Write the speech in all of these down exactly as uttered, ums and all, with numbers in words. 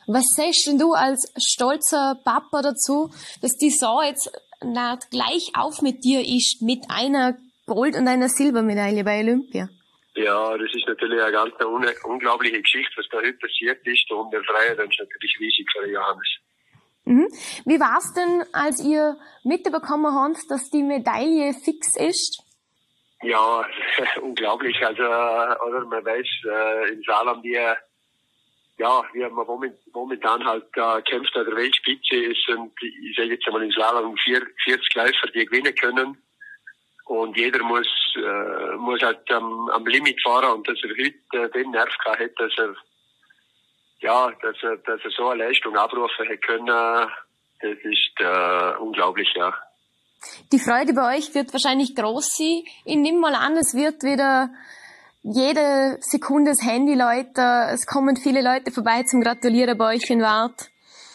Was sagst denn du als stolzer Papa dazu, dass die Sau jetzt nicht gleich auf mit dir ist, mit einer Gold- und einer Silbermedaille bei Olympia? Ja, das ist natürlich eine ganz eine unglaubliche Geschichte, was da heute passiert ist, und der Freier dann ist natürlich riesig für den Johannes. Mhm. Wie war's denn, als ihr mitbekommen habt, dass die Medaille fix ist? Ja, unglaublich. Also, oder man weiß, äh, in Slalom, wie, ja, wie man momentan halt äh, kämpft an der Weltspitze, es sind, ich sage jetzt einmal in Slalom, vierzig Läufer, die gewinnen können. Und jeder muss, äh, muss halt am, am Limit fahren, und dass er heute äh, den Nerv gehabt hat, dass er, ja, dass er, dass er so eine Leistung abrufen hätte können, das ist, äh, unglaublich, ja. Die Freude bei euch wird wahrscheinlich groß sein. Ich nehme mal an, es wird wieder jede Sekunde das Handy läuten. Es kommen viele Leute vorbei zum Gratulieren bei euch in Waadt.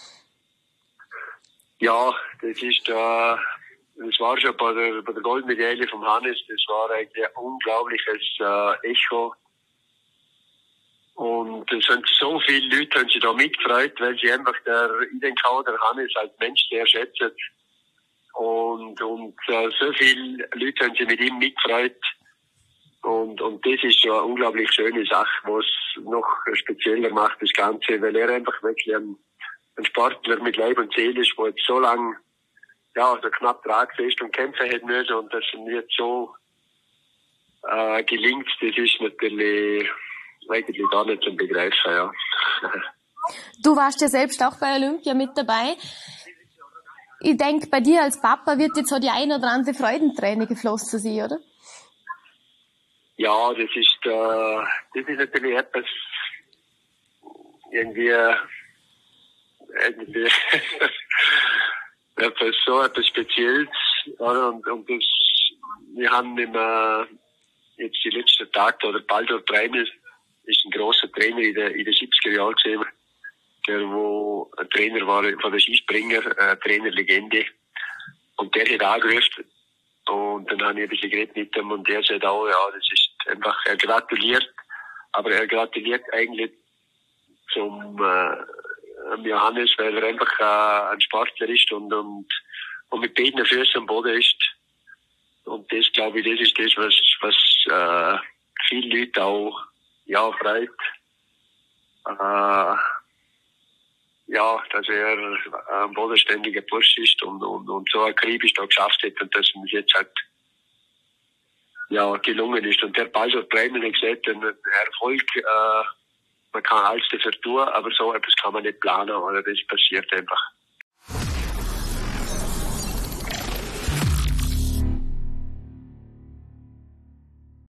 Ja, das ist, äh, das war schon bei der, bei der Goldmedaille vom Hannes, das war eigentlich ein unglaubliches äh, Echo. Und es sind so viele Leute, haben sich da mitgefreut, weil sie einfach der, ich denke auch, der Hannes als Mensch sehr schätzen. Und, und äh, so viele Leute haben sich mit ihm mitgefreut. Und, und das ist schon eine unglaublich schöne Sache, was noch spezieller macht, das Ganze, weil er einfach wirklich ein, ein Sportler mit Leib und Seele ist, der jetzt so lange, ja, so knapp tragfest und kämpfen hätte müssen, und dass ihm jetzt so äh, gelingt, das ist natürlich eigentlich gar nicht zum Begreifen, ja. Du warst ja selbst auch bei Olympia mit dabei. Ich denke, bei dir als Papa wird jetzt so die eine oder andere Freudenträne geflossen sein, oder? Ja, das ist, äh, das ist natürlich etwas, irgendwie, irgendwie, etwas so, etwas Spezielles, oder? Und, und das, wir haben immer, jetzt die letzten Tage, oder Baldur Breimel ist ein grosser Trainer in den, in den siebziger Jahren gesehen, der wo ein Trainer war von der Skispringer, äh, Trainerlegende. Und der hat angerufen. Und dann habe ich ein bisschen geredet mit ihm, und der sagt auch, ja, das ist einfach, er gratuliert, aber er gratuliert eigentlich zum äh, Johannes, weil er einfach äh, ein Sportler ist und, und, und mit beiden Füßen am Boden ist. Und das, glaube ich, das ist das, was, was äh, viele Leute auch, ja, freut. Äh, ja, dass er ein bodenständiger Bursch ist und, und, und so akribisch da geschafft hat, und dass ihm jetzt halt, ja, gelungen ist. Und der Baldur Breimel hat gesagt, ein Erfolg, äh, man kann alles dafür tun, aber so etwas kann man nicht planen, oder das passiert einfach.